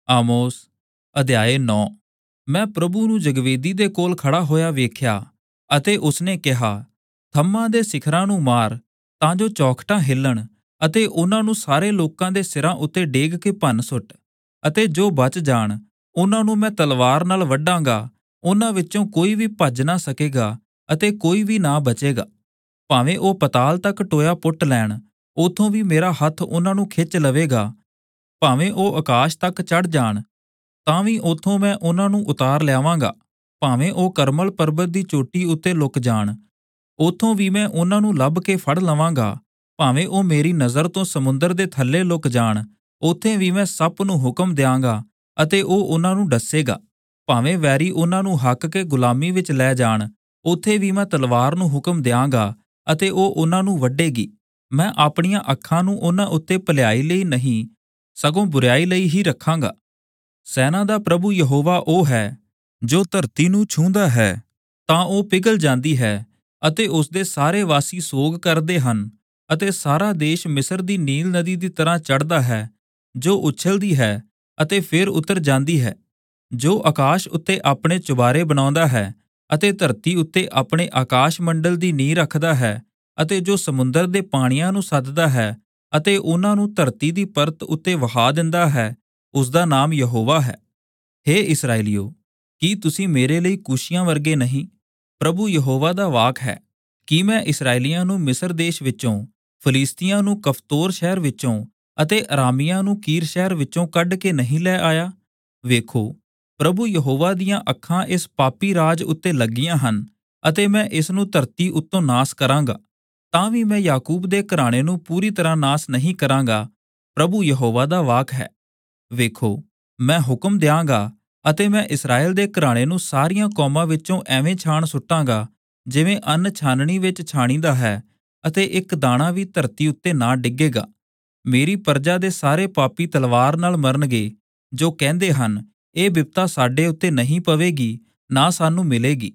ਆਮੋਸ ਅਧਿਆਇ 9। ਮੈਂ ਪ੍ਰਭੂ ਨੂੰ ਜਗਵੇਦੀ ਦੇ ਕੋਲ ਖੜਾ ਹੋਇਆ ਵੇਖਿਆ ਅਤੇ ਉਸਨੇ ਕਿਹਾ, ਥੰਮਾਂ ਦੇ ਸਿਖਰਾਂ ਨੂੰ ਮਾਰ ਤਾਂ ਜੋ ਚੌਖਟਾਂ ਹਿੱਲਣ, ਅਤੇ ਉਹਨਾਂ ਨੂੰ ਸਾਰੇ ਲੋਕਾਂ ਦੇ ਸਿਰਾਂ ਉੱਤੇ ਡੇਗ ਕੇ ਭੰਨ ਸੁੱਟ, ਅਤੇ ਜੋ ਬਚ ਜਾਣ ਉਹਨਾਂ ਨੂੰ ਮੈਂ ਤਲਵਾਰ ਨਾਲ ਵੱਢਾਂਗਾ। ਉਹਨਾਂ ਵਿੱਚੋਂ ਕੋਈ ਵੀ ਭੱਜ ਨਾ ਸਕੇਗਾ ਅਤੇ ਕੋਈ ਵੀ ਨਾ ਬਚੇਗਾ। ਭਾਵੇਂ ਉਹ ਪਤਾਲ ਤੱਕ ਟੋਇਆ ਪੁੱਟ ਲੈਣ, ਉਥੋਂ ਵੀ ਮੇਰਾ ਹੱਥ ਉਹਨਾਂ ਨੂੰ ਖਿੱਚ ਲਵੇਗਾ। ਭਾਵੇਂ ਉਹ ਆਕਾਸ਼ ਤੱਕ ਚੜ੍ਹ ਜਾਣ, ਤਾਂ ਵੀ ਉਥੋਂ ਮੈਂ ਉਹਨਾਂ ਨੂੰ ਉਤਾਰ ਲਿਆਵਾਂਗਾ। ਭਾਵੇਂ ਉਹ ਕਰਮਲ ਪਰਬਤ ਦੀ ਚੋਟੀ ਉੱਤੇ ਲੁਕ ਜਾਣ, ਉਥੋਂ ਵੀ ਮੈਂ ਉਹਨਾਂ ਨੂੰ ਲੱਭ ਕੇ ਫੜ ਲਵਾਂਗਾ। ਭਾਵੇਂ ਉਹ ਮੇਰੀ ਨਜ਼ਰ ਤੋਂ ਸਮੁੰਦਰ ਦੇ ਥੱਲੇ ਲੁਕ ਜਾਣ, ਉੱਥੇ ਵੀ ਮੈਂ ਸੱਪ ਨੂੰ ਹੁਕਮ ਦਿਆਂਗਾ ਅਤੇ ਉਹ ਉਹਨਾਂ ਨੂੰ ਡੱਸੇਗਾ। ਭਾਵੇਂ ਵੈਰੀ ਉਹਨਾਂ ਨੂੰ ਹੱਕ ਕੇ ਗੁਲਾਮੀ ਵਿੱਚ ਲੈ ਜਾਣ, ਉੱਥੇ ਵੀ ਮੈਂ ਤਲਵਾਰ ਨੂੰ ਹੁਕਮ ਦਿਆਂਗਾ ਅਤੇ ਉਹ ਉਹਨਾਂ ਨੂੰ ਵੱਢੇਗੀ। ਮੈਂ ਆਪਣੀਆਂ ਅੱਖਾਂ ਨੂੰ ਉਹਨਾਂ ਉੱਤੇ ਭਲਾਈ ਲਈ ਨਹੀਂ, ਸਗੋਂ ਬੁਰਾਈ ਲਈ ਹੀ ਰੱਖਾਂਗਾ। ਸੈਨਾ ਦਾ ਪ੍ਰਭੂ ਯਹੋਵਾ ਉਹ ਹੈ, ਜੋ ਧਰਤੀ ਨੂੰ ਛੂੰਹਦਾ ਹੈ ਤਾਂ ਉਹ ਪਿਘਲ ਜਾਂਦੀ ਹੈ, ਅਤੇ ਉਸਦੇ ਸਾਰੇ ਵਾਸੀ ਸੋਗ ਕਰਦੇ ਹਨ। ਅਤੇ ਸਾਰਾ ਦੇਸ਼ ਮਿਸਰ ਦੀ ਨੀਲ ਨਦੀ ਦੀ ਤਰ੍ਹਾਂ ਚੜ੍ਹਦਾ ਹੈ, ਜੋ ਉਛਲਦੀ ਹੈ ਅਤੇ ਫਿਰ ਉਤਰ ਜਾਂਦੀ ਹੈ। ਜੋ ਆਕਾਸ਼ ਉੱਤੇ ਆਪਣੇ ਚੁਬਾਰੇ ਬਣਾਉਂਦਾ ਹੈ ਅਤੇ ਧਰਤੀ ਉੱਤੇ ਆਪਣੇ ਆਕਾਸ਼ ਮੰਡਲ ਦੀ ਨੀਂਹ ਰੱਖਦਾ ਹੈ, ਅਤੇ ਜੋ ਸਮੁੰਦਰ ਦੇ ਪਾਣੀਆਂ ਨੂੰ ਸੱਦਦਾ ਹੈ ਅਤੇ ਉਹਨਾਂ ਨੂੰ ਧਰਤੀ ਦੀ ਪਰਤ ਉੱਤੇ ਵਹਾ ਦਿੰਦਾ ਹੈ, ਉਸਦਾ ਨਾਮ ਯਹੋਵਾ ਹੈ। ਹੇ ਇਸਰਾਏਲੀਓ, ਕੀ ਤੁਸੀਂ ਮੇਰੇ ਲਈ ਕੂਸ਼ੀਆਂ ਵਰਗੇ ਨਹੀਂ? ਪ੍ਰਭੂ ਯਹੋਵਾ ਦਾ ਵਾਕ ਹੈ ਕਿ ਮੈਂ ਇਸਰਾਏਲੀਆਂ ਨੂੰ ਮਿਸਰ ਦੇਸ਼ ਵਿੱਚੋਂ, ਫਲਿਸਤੀਆਂ ਨੂੰ ਕਫਤੋਰ ਸ਼ਹਿਰ ਵਿੱਚੋਂ ਅਤੇ ਅਰਾਮੀਆਂ ਨੂੰ ਕੀਰ ਸ਼ਹਿਰ ਵਿੱਚੋਂ ਕੱਢ ਕੇ ਨਹੀਂ ਲੈ ਆਇਆ। ਵੇਖੋ, ਪ੍ਰਭੂ ਯਹੋਵਾ ਦੀਆਂ ਅੱਖਾਂ ਇਸ ਪਾਪੀ ਰਾਜ ਉੱਤੇ ਲੱਗੀਆਂ ਹਨ, ਅਤੇ ਮੈਂ ਇਸ ਨੂੰ ਧਰਤੀ ਉੱਤੋਂ ਨਾਸ ਕਰਾਂਗਾ। ਤਾਂ ਵੀ ਮੈਂ ਯਾਕੂਬ ਦੇ ਘਰਾਣੇ ਨੂੰ ਪੂਰੀ ਤਰ੍ਹਾਂ ਨਾਸ ਨਹੀਂ ਕਰਾਂਗਾ। ਪ੍ਰਭੂ ਯਹੋਵਾ ਦਾ ਵਾਕ ਹੈ। ਵੇਖੋ, ਮੈਂ ਹੁਕਮ ਦਿਆਂਗਾ ਅਤੇ ਮੈਂ ਇਸਰਾਏਲ ਦੇ ਘਰਾਣੇ ਨੂੰ ਸਾਰੀਆਂ ਕੌਮਾਂ ਵਿੱਚੋਂ ਐਵੇਂ ਛਾਣ ਸੁੱਟਾਂਗਾ, ਜਿਵੇਂ ਅੰਨ ਛਾਨਣੀ ਵਿੱਚ ਛਾਣੀਦਾ ਹੈ, ਅਤੇ ਇੱਕ ਦਾਣਾ ਵੀ ਧਰਤੀ ਉੱਤੇ ਨਾ ਡਿੱਗੇਗਾ। ਮੇਰੀ ਪਰਜਾ ਦੇ ਸਾਰੇ ਪਾਪੀ ਤਲਵਾਰ ਨਾਲ ਮਰਨਗੇ, ਜੋ ਕਹਿੰਦੇ ਹਨ, ਇਹ ਬਿਪਤਾ ਸਾਡੇ ਉੱਤੇ ਨਹੀਂ ਪਵੇਗੀ, ਨਾ ਸਾਨੂੰ ਮਿਲੇਗੀ।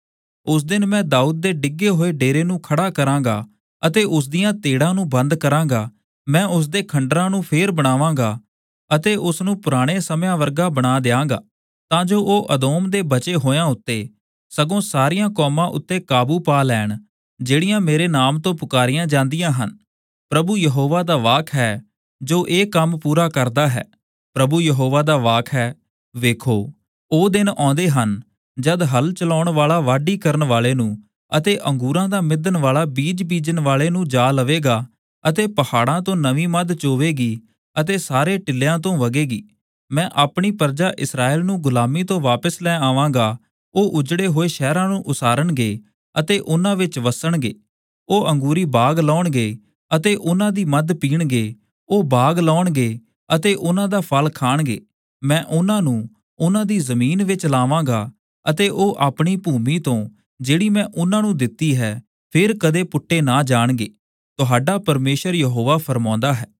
ਉਸ ਦਿਨ ਮੈਂ ਦਾਊਦ ਦੇ ਡਿੱਗੇ ਹੋਏ ਡੇਰੇ ਨੂੰ ਖੜਾ ਕਰਾਂਗਾ ਅਤੇ ਉਸਦੀਆਂ ਤੇੜਾਂ ਨੂੰ ਬੰਦ ਕਰਾਂਗਾ। ਮੈਂ ਉਸਦੇ ਖੰਡਰਾਂ ਨੂੰ ਫੇਰ ਬਣਾਵਾਂਗਾ ਅਤੇ ਉਸ ਨੂੰ ਪੁਰਾਣੇ ਸਮਿਆਂ ਵਰਗਾ ਬਣਾ ਦਿਆਂਗਾ, ਤਾਂ ਜੋ ਉਹ ਅਦੋਮ ਦੇ ਬਚੇ ਹੋਇਆਂ ਉੱਤੇ, ਸਗੋਂ ਸਾਰੀਆਂ ਕੌਮਾਂ ਉੱਤੇ ਕਾਬੂ ਪਾ ਲੈਣ, ਜਿਹੜੀਆਂ ਮੇਰੇ ਨਾਮ ਤੋਂ ਪੁਕਾਰੀਆਂ ਜਾਂਦੀਆਂ ਹਨ। ਪ੍ਰਭੂ ਯਹੋਵਾ ਦਾ ਵਾਕ ਹੈ, ਜੋ ਇਹ ਕੰਮ ਪੂਰਾ ਕਰਦਾ ਹੈ। ਪ੍ਰਭੂ ਯਹੋਵਾ ਦਾ ਵਾਕ ਹੈ। ਵੇਖੋ, ਉਹ ਦਿਨ ਆਉਂਦੇ ਹਨ, ਜਦ ਹਲ ਚਲਾਉਣ ਵਾਲਾ ਵਾਢੀ ਕਰਨ ਵਾਲੇ ਨੂੰ ਅਤੇ ਅੰਗੂਰਾਂ ਦਾ ਮਿੱਧਣ ਵਾਲਾ ਬੀਜ ਬੀਜਣ ਵਾਲੇ ਨੂੰ ਜਾ ਲਵੇਗਾ, ਅਤੇ ਪਹਾੜਾਂ ਤੋਂ ਨਵੀਂ ਮੱਧ ਚੋਵੇਗੀ ਅਤੇ ਸਾਰੇ ਟਿੱਲਿਆਂ ਤੋਂ ਵਗੇਗੀ। ਮੈਂ ਆਪਣੀ ਪਰਜਾ ਇਸਰਾਏਲ ਨੂੰ ਗੁਲਾਮੀ ਤੋਂ ਵਾਪਸ ਲੈ ਆਵਾਂਗਾ। ਉਹ ਉਜੜੇ ਹੋਏ ਸ਼ਹਿਰਾਂ ਨੂੰ ਉਸਾਰਨਗੇ ਅਤੇ ਉਹਨਾਂ ਵਿੱਚ ਵਸਣਗੇ। ਉਹ ਅੰਗੂਰੀ ਬਾਗ ਲਾਉਣਗੇ ਅਤੇ ਉਹਨਾਂ ਦੀ ਮੱਧ ਪੀਣਗੇ। ਉਹ ਬਾਗ ਲਾਉਣਗੇ ਅਤੇ ਉਹਨਾਂ ਦਾ ਫਲ ਖਾਣਗੇ। ਮੈਂ ਉਹਨਾਂ ਨੂੰ ਉਹਨਾਂ ਦੀ ਜ਼ਮੀਨ ਵਿੱਚ ਲਾਵਾਂਗਾ, ਅਤੇ ਉਹ ਆਪਣੀ ਭੂਮੀ ਤੋਂ, ਜਿਹੜੀ ਮੈਂ ਉਹਨਾਂ ਨੂੰ ਦਿੱਤੀ ਹੈ, ਫਿਰ ਕਦੇ ਪੁੱਟੇ ਨਾ ਜਾਣਗੇ। ਤੁਹਾਡਾ ਪਰਮੇਸ਼ਰ ਯਹੋਵਾ ਫਰਮਾਉਂਦਾ ਹੈ।